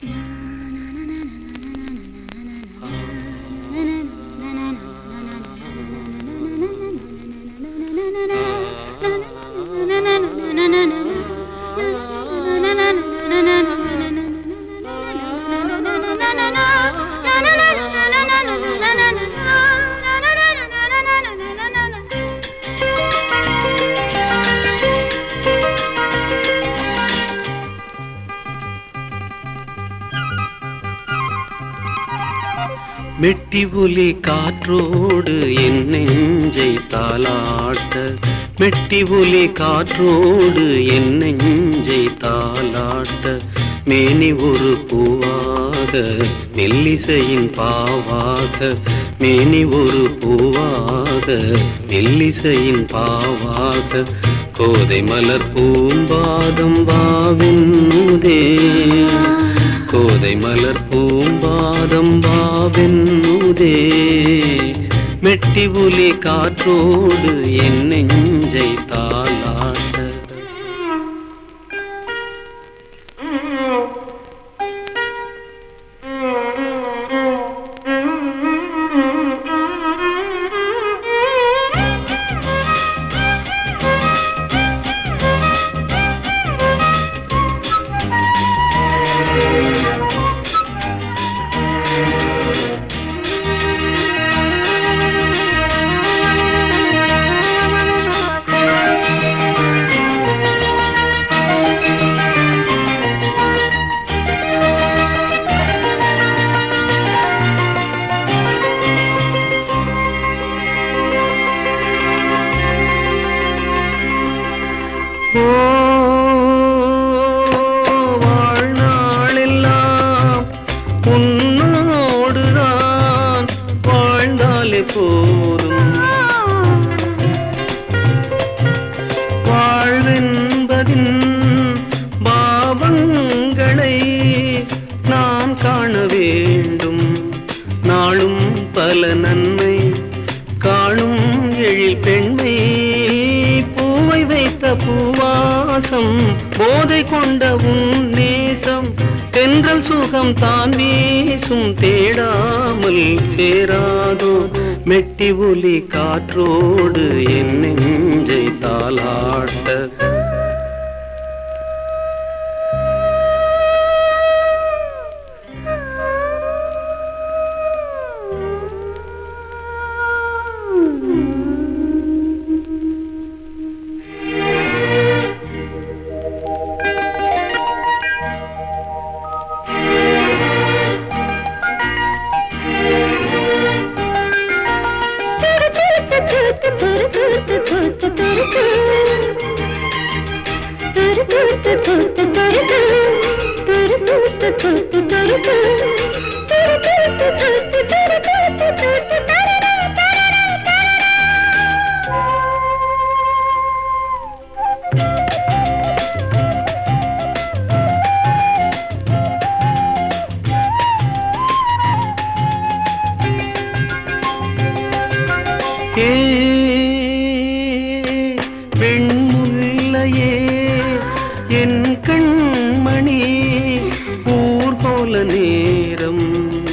மெட்டி ஒலி காற்றோடு என் நெஞ்சை தாலாட்ட, மெட்டி ஒலி காற்றோடு என் நெஞ்சை தாலாட்ட, மேனி ஒரு பூவாக மெல்லிசையின் பாவாக, மேனி ஒரு பூவாக மெல்லிசையின் பாவாக, கோதை மலர் பூம்பாதம் வாவின்னுதே, கோதை மலர் பூம்பாதம் வாவென்னுதே, மெட்டி ஒலி காற்றோடு என் நெஞ்சை தாலாட்ட. வாழ்நாளெல்லாம் உன்னோடுதான் வாழ்ந்தாலே போதும், வாழ்வென்பதின் பாவங்களை நாம் காண வேண்டும், நாளும் பல நன்மை காணும் எழில் பெண்மை, பூவை வைத்த பூவாசம் போதை கொண்ட உன் நேசம், தென்றல் சுகம் தான் வீசும் தேடாமல் சேராதோ, மெட்டி ஒலி காற்றோடு என் நெஞ்சை தாலாட்ட. வெண்முல்லையே என் கண்மணி ஊர் போல நேரம்,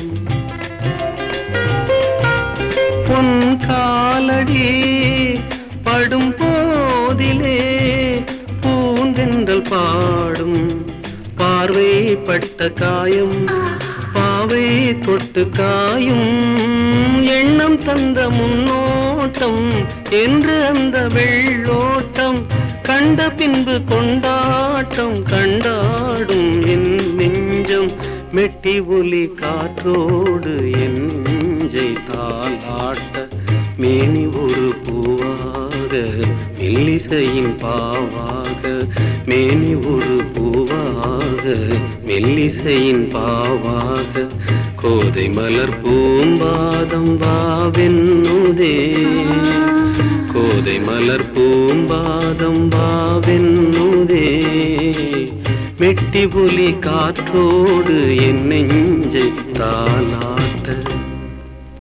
பொன் காலடி படும் போதிலே பூந்தென்றல் பாடும், பார்வை பட்ட காயம் பாவை தொட்டு காயும், எண்ணம் தந்த முன்னோட்டம் என்று அந்த வெள்ளோட்டம், கண்ட பின்பு கொண்டாட்டம் கண்டாடும் என் நெஞ்சம், மெட்டி ஒலி காற்றோடு என் நெஞ்சை தாலாட்ட, மேனி ஒரு பூவாக மெல்லிசையின் பாவாக, மேனி ஒரு பூவாக மெல்லிசையின் பாவாக, கோதை மலர் பூம்பாதம் வாவென்னுதே, கோதை மலர் பூம்பாதம் வாவென்னுதே, மெட்டி ஒலி காற்றோடு என் நெஞ்சை தாலாட்ட.